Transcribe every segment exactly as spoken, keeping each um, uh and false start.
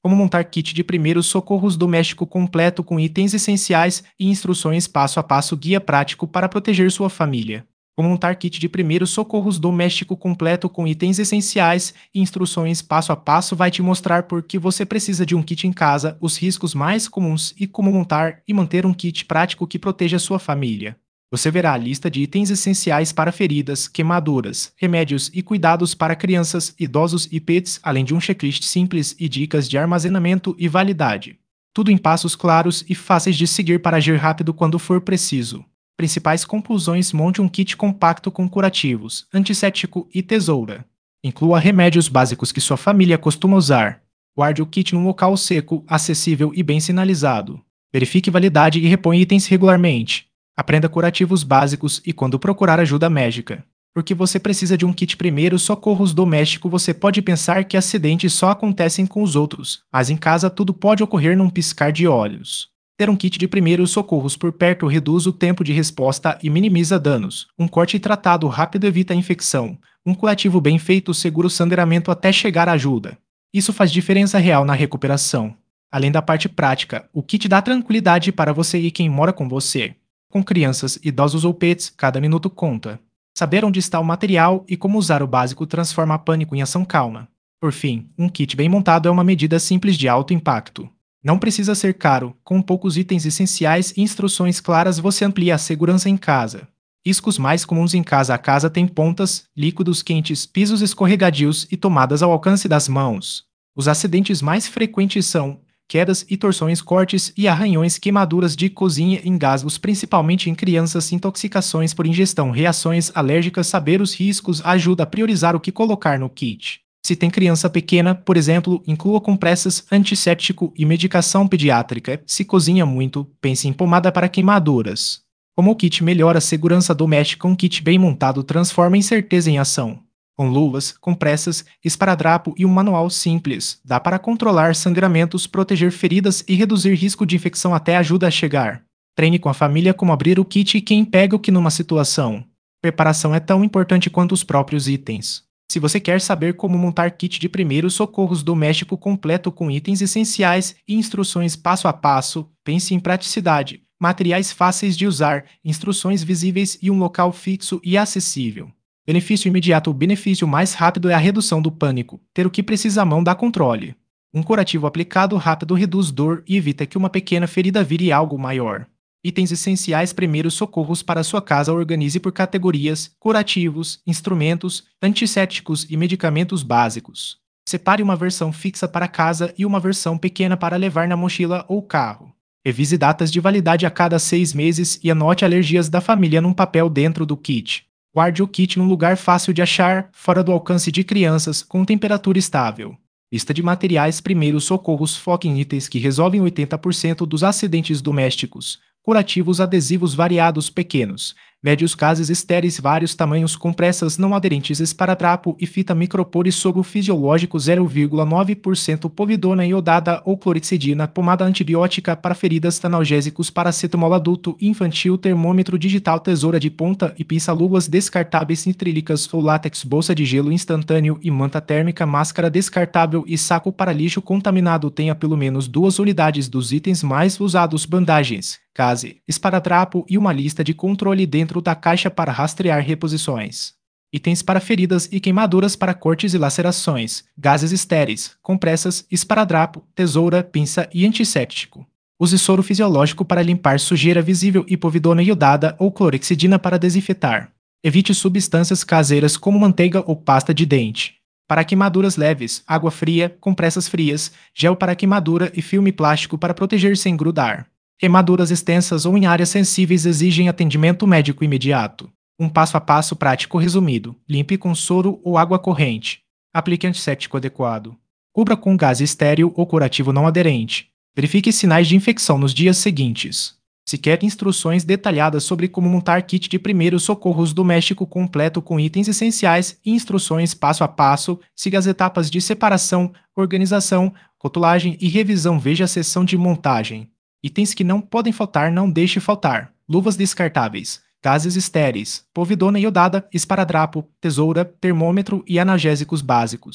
Como montar kit de primeiros socorros doméstico completo com itens essenciais e instruções passo a passo guia prático para proteger sua família. Como montar kit de primeiros socorros doméstico completo com itens essenciais e instruções passo a passo vai te mostrar por que você precisa de um kit em casa, os riscos mais comuns e como montar e manter um kit prático que proteja sua família. Você verá a lista de itens essenciais para feridas, queimaduras, remédios e cuidados para crianças, idosos e pets, além de um checklist simples e dicas de armazenamento e validade. Tudo em passos claros e fáceis de seguir para agir rápido quando for preciso. Principais conclusões: monte um kit compacto com curativos, antisséptico e tesoura. Inclua remédios básicos que sua família costuma usar. Guarde o kit num local seco, acessível e bem sinalizado. Verifique validade e repõe itens regularmente. Aprenda curativos básicos e quando procurar ajuda médica. Porque você precisa de um kit primeiros socorros doméstico, você pode pensar que acidentes só acontecem com os outros, mas em casa tudo pode ocorrer num piscar de olhos. Ter um kit de primeiros socorros por perto reduz o tempo de resposta e minimiza danos. Um corte tratado rápido evita a infecção. Um curativo bem feito segura o sangramento até chegar à ajuda. Isso faz diferença real na recuperação. Além da parte prática, o kit dá tranquilidade para você e quem mora com você. Com crianças, idosos ou pets, cada minuto conta. Saber onde está o material e como usar o básico transforma pânico em ação calma. Por fim, um kit bem montado é uma medida simples de alto impacto. Não precisa ser caro, com poucos itens essenciais e instruções claras você amplia a segurança em casa. Riscos mais comuns em casa a casa têm pontas, líquidos quentes, pisos escorregadios e tomadas ao alcance das mãos. Os acidentes mais frequentes são quedas e torções, cortes e arranhões, queimaduras de cozinha, engasgos, principalmente em crianças, intoxicações por ingestão, reações alérgicas. Saber os riscos ajuda a priorizar o que colocar no kit. Se tem criança pequena, por exemplo, inclua compressas, antisséptico e medicação pediátrica. Se cozinha muito, pense em pomada para queimaduras. Como o kit melhora a segurança doméstica, um kit bem montado transforma incerteza em ação. Com luvas, compressas, esparadrapo e um manual simples, dá para controlar sangramentos, proteger feridas e reduzir risco de infecção até ajuda a chegar. Treine com a família como abrir o kit e quem pega o que numa situação. Preparação é tão importante quanto os próprios itens. Se você quer saber como montar kit de primeiros socorros doméstico completo com itens essenciais e instruções passo a passo, pense em praticidade, materiais fáceis de usar, instruções visíveis e um local fixo e acessível. Benefício imediato: o benefício mais rápido é a redução do pânico. Ter o que precisa à mão dá controle. Um curativo aplicado rápido reduz dor e evita que uma pequena ferida vire algo maior. Itens essenciais: primeiros socorros para sua casa. Organize por categorias: curativos, instrumentos, antissépticos e medicamentos básicos. Separe uma versão fixa para casa e uma versão pequena para levar na mochila ou carro. Revise datas de validade a cada seis meses e anote alergias da família num papel dentro do kit. Guarde o kit num lugar fácil de achar, fora do alcance de crianças, com temperatura estável. Lista de materiais: primeiros socorros. Foque em itens que resolvem oitenta por cento dos acidentes domésticos. Curativos: adesivos variados, pequenos, médios, gases estéreis, vários tamanhos, compressas não aderentes, esparadrapo e fita micropore, soro fisiológico zero vírgula nove por cento, povidona iodada ou clorexidina, pomada antibiótica para feridas, analgésicos, paracetamol adulto e infantil, termômetro digital, tesoura de ponta e pinça, luvas descartáveis nitrílicas ou látex, bolsa de gelo instantâneo e manta térmica, máscara descartável e saco para lixo contaminado. Tenha pelo menos duas unidades dos itens mais usados: bandagens, gaze, esparadrapo e uma lista de controle dentro da caixa para rastrear reposições. Itens para feridas e queimaduras para cortes e lacerações, gases estéreis, compressas, esparadrapo, tesoura, pinça e antisséptico. Use soro fisiológico para limpar sujeira visível e povidona iodada ou clorexidina para desinfetar. Evite substâncias caseiras como manteiga ou pasta de dente. Para queimaduras leves, água fria, compressas frias, gel para queimadura e filme plástico para proteger sem grudar. Queimaduras extensas ou em áreas sensíveis exigem atendimento médico imediato. Um passo a passo prático resumido: limpe com soro ou água corrente. Aplique antisséptico adequado. Cubra com gás estéril ou curativo não aderente. Verifique sinais de infecção nos dias seguintes. Se quer instruções detalhadas sobre como montar kit de primeiros socorros doméstico completo com itens essenciais e instruções passo a passo, siga as etapas de separação, organização, rotulagem e revisão. Veja a seção de montagem. Itens que não podem faltar: não deixe faltar. Luvas descartáveis, gases estéreis, povidona iodada, esparadrapo, tesoura, termômetro e analgésicos básicos.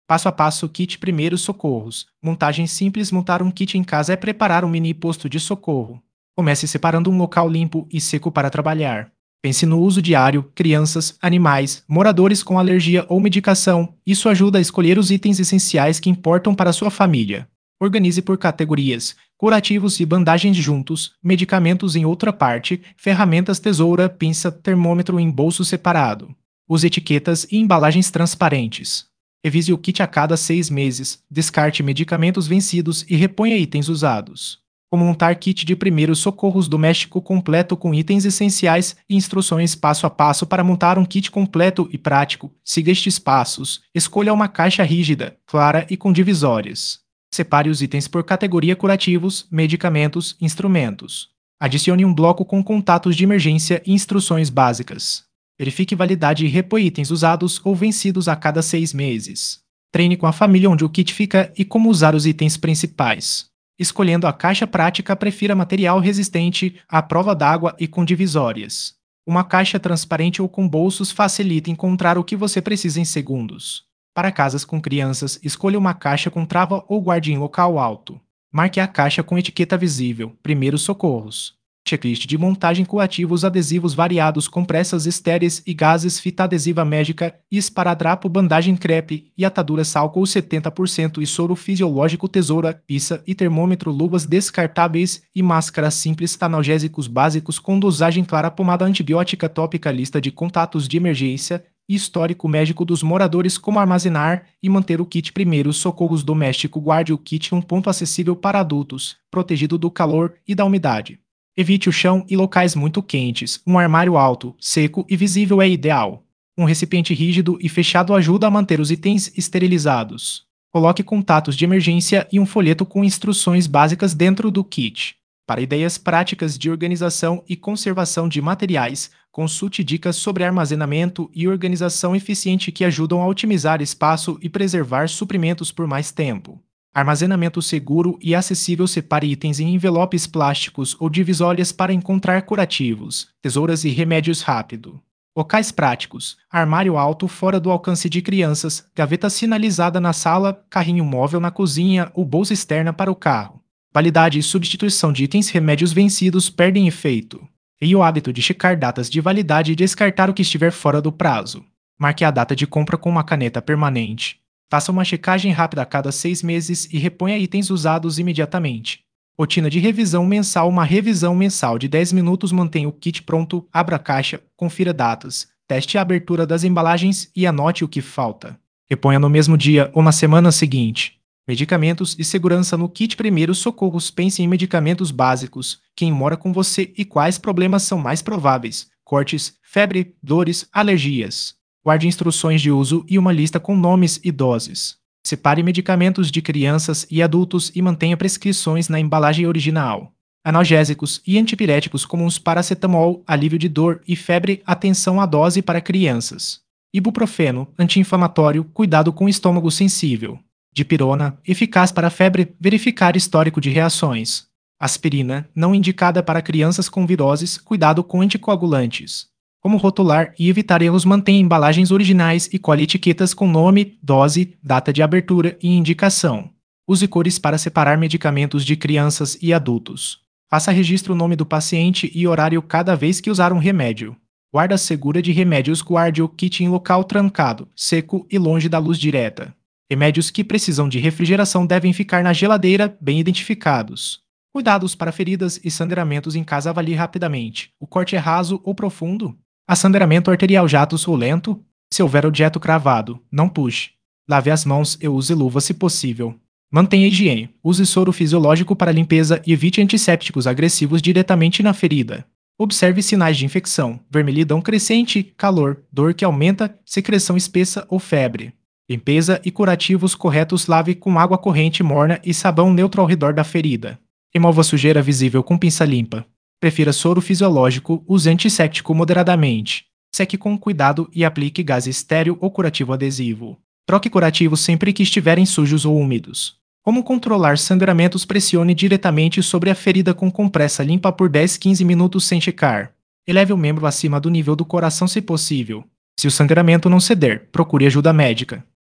Passo a passo, kit primeiros socorros. Montagem simples: montar um kit em casa é preparar um mini posto de socorro. Comece separando um local limpo e seco para trabalhar. Pense no uso diário: crianças, animais, moradores com alergia ou medicação. Isso ajuda a escolher os itens essenciais que importam para sua família. Organize por categorias: curativos e bandagens juntos, medicamentos em outra parte, ferramentas, tesoura, pinça, termômetro em bolso separado. Use etiquetas e embalagens transparentes. Revise o kit a cada seis meses, descarte medicamentos vencidos e reponha itens usados. Como montar kit de primeiros socorros doméstico completo com itens essenciais e instruções passo a passo para montar um kit completo e prático. Siga estes passos. Escolha uma caixa rígida, clara e com divisórias. Separe os itens por categoria: curativos, medicamentos, instrumentos. Adicione um bloco com contatos de emergência e instruções básicas. Verifique validade e reponha itens usados ou vencidos a cada seis meses. Treine com a família onde o kit fica e como usar os itens principais. Escolhendo a caixa prática, prefira material resistente, à prova d'água e com divisórias. Uma caixa transparente ou com bolsos facilita encontrar o que você precisa em segundos. Para casas com crianças, escolha uma caixa com trava ou guarde em local alto. Marque a caixa com etiqueta visível: primeiros socorros. Checklist de montagem: curativos, adesivos variados, compressas estéreis e gases, fita adesiva médica e esparadrapo, bandagem crepe e ataduras álcool setenta por cento e soro fisiológico, tesoura, pizza e termômetro, luvas descartáveis e máscaras simples, analgésicos básicos com dosagem clara, pomada antibiótica tópica, lista de contatos de emergência e histórico médico dos moradores, como armazenar e manter o kit primeiros socorros doméstico. Guarde o kit em um ponto acessível para adultos, protegido do calor e da umidade. Evite o chão e locais muito quentes. Um armário alto, seco e visível é ideal. Um recipiente rígido e fechado ajuda a manter os itens esterilizados. Coloque contatos de emergência e um folheto com instruções básicas dentro do kit. Para ideias práticas de organização e conservação de materiais, consulte dicas sobre armazenamento e organização eficiente que ajudam a otimizar espaço e preservar suprimentos por mais tempo. Armazenamento seguro e acessível: separe itens em envelopes plásticos ou divisórias para encontrar curativos, tesouras e remédios rápido. Locais práticos: armário alto fora do alcance de crianças, gaveta sinalizada na sala, carrinho móvel na cozinha ou bolsa externa para o carro. Validade e substituição de itens: remédios vencidos perdem efeito. E o hábito de checar datas de validade e descartar o que estiver fora do prazo. Marque a data de compra com uma caneta permanente. Faça uma checagem rápida a cada seis meses e reponha itens usados imediatamente. Rotina de revisão mensal: uma revisão mensal de dez minutos mantém o kit pronto. Abra a caixa, confira datas, teste a abertura das embalagens e anote o que falta. Reponha no mesmo dia ou na semana seguinte. Medicamentos e segurança no kit primeiros socorros: pense em medicamentos básicos, quem mora com você e quais problemas são mais prováveis: cortes, febre, dores, alergias. Guarde instruções de uso e uma lista com nomes e doses. Separe medicamentos de crianças e adultos e mantenha prescrições na embalagem original. Analgésicos e antipiréticos comuns: paracetamol, alívio de dor e febre, atenção à dose para crianças. Ibuprofeno, anti-inflamatório, cuidado com estômago sensível. Dipirona, eficaz para febre, verificar histórico de reações. Aspirina, não indicada para crianças com viroses, cuidado com anticoagulantes. Como rotular e evitar erros: mantenha embalagens originais e colhe etiquetas com nome, dose, data de abertura e indicação. Use cores para separar medicamentos de crianças e adultos. Faça registro o nome do paciente e horário cada vez que usar um remédio. Guarda segura de remédios: guarde o kit em local trancado, seco e longe da luz direta. Remédios que precisam de refrigeração devem ficar na geladeira, bem identificados. Cuidados para feridas e sangramentos em casa: avalie rapidamente. O corte é raso ou profundo? Há sangramento arterial jatos ou lento? Se houver objeto cravado, não puxe. Lave as mãos e use luva se possível. Mantenha a higiene. Use soro fisiológico para limpeza e evite antissépticos agressivos diretamente na ferida. Observe sinais de infecção: vermelhidão crescente, calor, dor que aumenta, secreção espessa ou febre. Limpeza e curativos corretos: lave com água corrente morna e sabão neutro ao redor da ferida. Remova a sujeira visível com pinça limpa. Prefira soro fisiológico, use antisséptico moderadamente. Seque com cuidado e aplique gás estéril ou curativo adesivo. Troque curativos sempre que estiverem sujos ou úmidos. Como controlar sangramentos: pressione diretamente sobre a ferida com compressa limpa por dez a quinze minutos sem checar. Eleve o membro acima do nível do coração se possível. Se o sangramento não ceder, procure ajuda médica.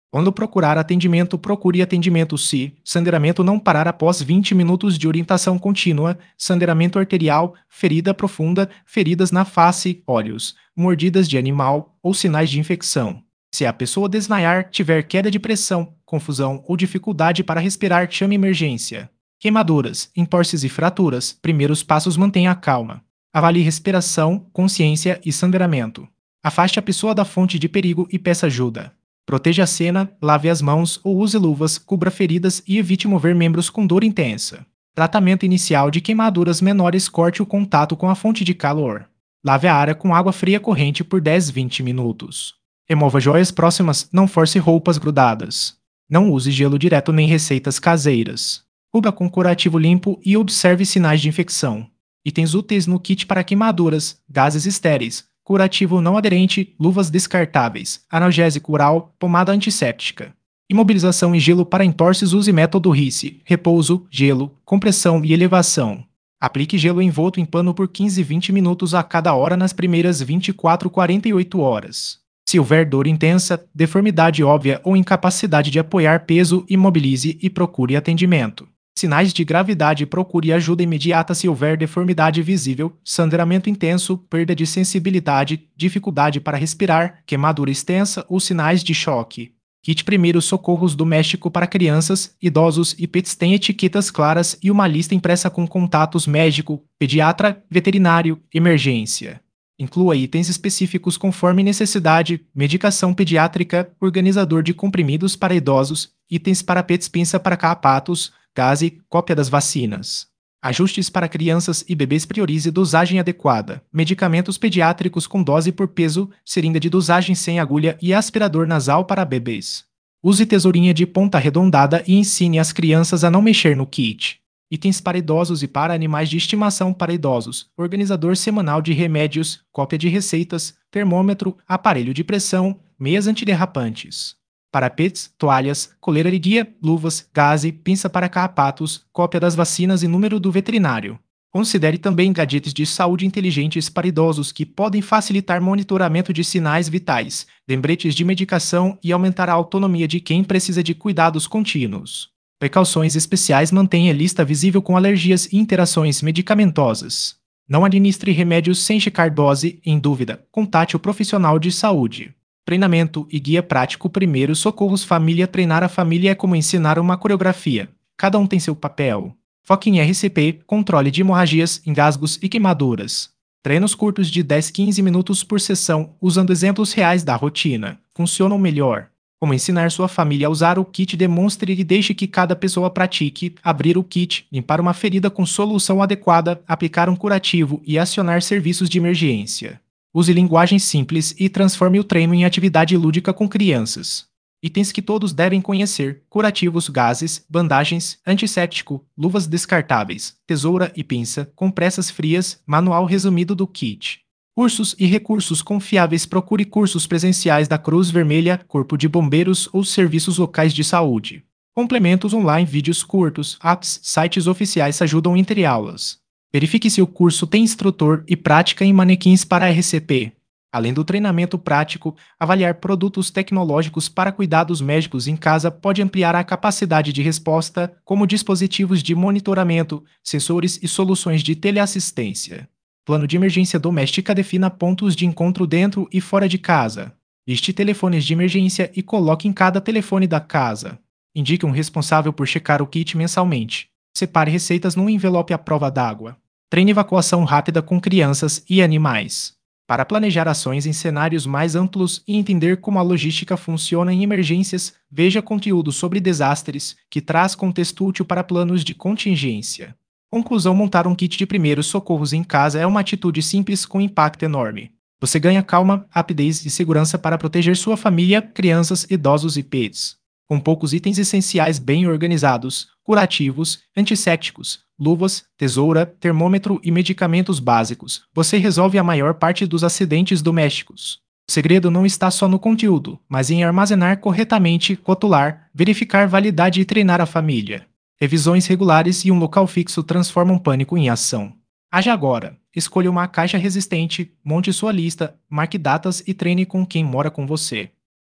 Quando procurar atendimento, procure atendimento se sangramento não parar após vinte minutos de orientação contínua, sangramento arterial, ferida profunda, feridas na face, olhos, mordidas de animal ou sinais de infecção. Se a pessoa desmaiar, tiver queda de pressão, confusão ou dificuldade para respirar, chame emergência. Queimaduras, entorses e fraturas, primeiros passos mantenha a calma. Avalie respiração, consciência e sangramento. Afaste a pessoa da fonte de perigo e peça ajuda. Proteja a cena, lave as mãos ou use luvas, cubra feridas e evite mover membros com dor intensa. Tratamento inicial de queimaduras menores: corte o contato com a fonte de calor. Lave a área com água fria corrente por dez a vinte minutos. Remova joias próximas, não force roupas grudadas. Não use gelo direto nem receitas caseiras. Cubra com curativo limpo e observe sinais de infecção. Itens úteis no kit para queimaduras: gases estéreis, curativo não aderente, luvas descartáveis, analgésico oral, pomada antisséptica. Imobilização e gelo para entorses: use método R I C, repouso, gelo, compressão e elevação. Aplique gelo envolto em pano por quinze a vinte minutos a cada hora nas primeiras vinte e quatro a quarenta e oito horas. Se houver dor intensa, deformidade óbvia ou incapacidade de apoiar peso, imobilize e procure atendimento. Sinais de gravidade: procure ajuda imediata se houver deformidade visível, sangramento intenso, perda de sensibilidade, dificuldade para respirar, queimadura extensa ou sinais de choque. Kit Primeiros Socorros Doméstico para crianças, idosos e pets tem etiquetas claras e uma lista impressa com contatos médico, pediatra, veterinário, emergência. Inclua itens específicos conforme necessidade: medicação pediátrica, organizador de comprimidos para idosos, itens para pets, pinça para carrapatos, gase, cópia das vacinas. Ajustes para crianças e bebês: priorize dosagem adequada. Medicamentos pediátricos com dose por peso, seringa de dosagem sem agulha e aspirador nasal para bebês. Use tesourinha de ponta arredondada e ensine as crianças a não mexer no kit. Itens para idosos e para animais de estimação para idosos: organizador semanal de remédios, cópia de receitas, termômetro, aparelho de pressão, meias antiderrapantes. Para pets: toalhas, coleira de guia, luvas, gaze, pinça para carrapatos, cópia das vacinas e número do veterinário. Considere também gadgets de saúde inteligentes para idosos que podem facilitar monitoramento de sinais vitais, lembretes de medicação e aumentar a autonomia de quem precisa de cuidados contínuos. Precauções especiais: mantenha lista visível com alergias e interações medicamentosas. Não administre remédios sem checar dose. Em dúvida, contate o profissional de saúde. Treinamento e guia prático: Primeiros Socorros Família. Treinar a família é como ensinar uma coreografia. Cada um tem seu papel. Foque em R C P, controle de hemorragias, engasgos e queimaduras. Treinos curtos de dez a quinze minutos por sessão, usando exemplos reais da rotina, funcionam melhor. Como ensinar sua família a usar o kit: demonstre e deixe que cada pessoa pratique. Abrir o kit, limpar uma ferida com solução adequada, aplicar um curativo e acionar serviços de emergência. Use linguagem simples e transforme o treino em atividade lúdica com crianças. Itens que todos devem conhecer: curativos, gases, bandagens, antisséptico, luvas descartáveis, tesoura e pinça, compressas frias, manual resumido do kit. Cursos e recursos confiáveis: procure cursos presenciais da Cruz Vermelha, Corpo de Bombeiros ou serviços locais de saúde. Complementos online: vídeos curtos, apps, sites oficiais ajudam entre aulas. Verifique se o curso tem instrutor e prática em manequins para R C P. Além do treinamento prático, avaliar produtos tecnológicos para cuidados médicos em casa pode ampliar a capacidade de resposta, como dispositivos de monitoramento, sensores e soluções de teleassistência. Plano de emergência doméstica: defina pontos de encontro dentro e fora de casa. Liste telefones de emergência e coloque em cada telefone da casa. Indique um responsável por checar o kit mensalmente. Separe receitas num envelope à prova d'água. Treine evacuação rápida com crianças e animais. Para planejar ações em cenários mais amplos e entender como a logística funciona em emergências, veja conteúdo sobre desastres, que traz contexto útil para planos de contingência. Conclusão: montar um kit de primeiros socorros em casa é uma atitude simples com impacto enorme. Você ganha calma, rapidez e segurança para proteger sua família, crianças, idosos e pets. Com poucos itens essenciais bem organizados, curativos, antissépticos, luvas, tesoura, termômetro e medicamentos básicos, você resolve a maior parte dos acidentes domésticos. O segredo não está só no conteúdo, mas em armazenar corretamente, rotular, verificar validade e treinar a família. Revisões regulares e um local fixo transformam pânico em ação. Haja agora. Escolha uma caixa resistente, monte sua lista, marque datas e treine com quem mora com você.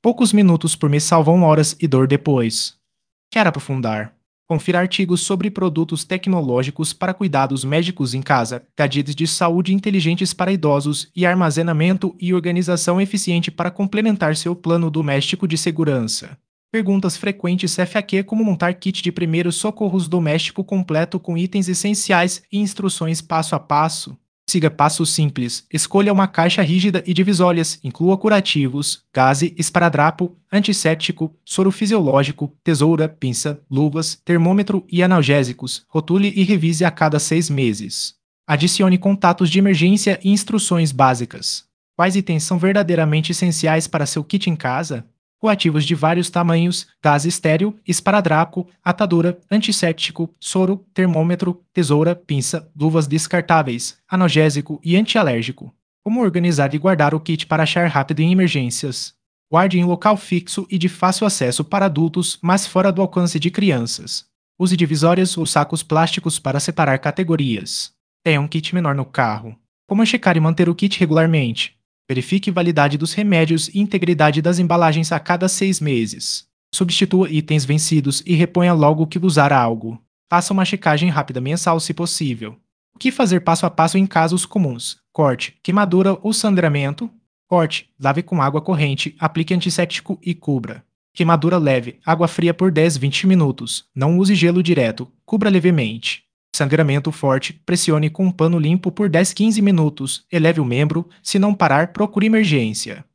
Poucos minutos por mês salvam horas e dor depois. Quer aprofundar? Confira artigos sobre produtos tecnológicos para cuidados médicos em casa, gadgets de saúde inteligentes para idosos e armazenamento e organização eficiente para complementar seu plano doméstico de segurança. Perguntas frequentes F A Q como montar kit de primeiros socorros doméstico completo com itens essenciais e instruções passo a passo. Siga passos simples. Escolha uma caixa rígida e divisórias. Inclua curativos, gaze, esparadrapo, antisséptico, soro fisiológico, tesoura, pinça, luvas, termômetro e analgésicos. Rotule e revise a cada seis meses. Adicione contatos de emergência e instruções básicas. Quais itens são verdadeiramente essenciais para seu kit em casa? Coativos de vários tamanhos, gás estéreo, esparadrapo, atadura, antisséptico, soro, termômetro, tesoura, pinça, luvas descartáveis, analgésico e antialérgico. Como organizar e guardar o kit para achar rápido em emergências? Guarde em local fixo e de fácil acesso para adultos, mas fora do alcance de crianças. Use divisórias ou sacos plásticos para separar categorias. Tenha um kit menor no carro. Como checar e manter o kit regularmente? Verifique validade dos remédios e integridade das embalagens a cada seis meses. Substitua itens vencidos e reponha logo que usar algo. Faça uma checagem rápida mensal se possível. O que fazer passo a passo em casos comuns? Corte, queimadura ou sangramento? Corte, lave com água corrente, aplique antisséptico e cubra. Queimadura leve, água fria por dez a vinte minutos. Não use gelo direto, cubra levemente. Sangramento forte, pressione com um pano limpo por dez a quinze minutos. Eleve o membro. Se não parar, procure emergência.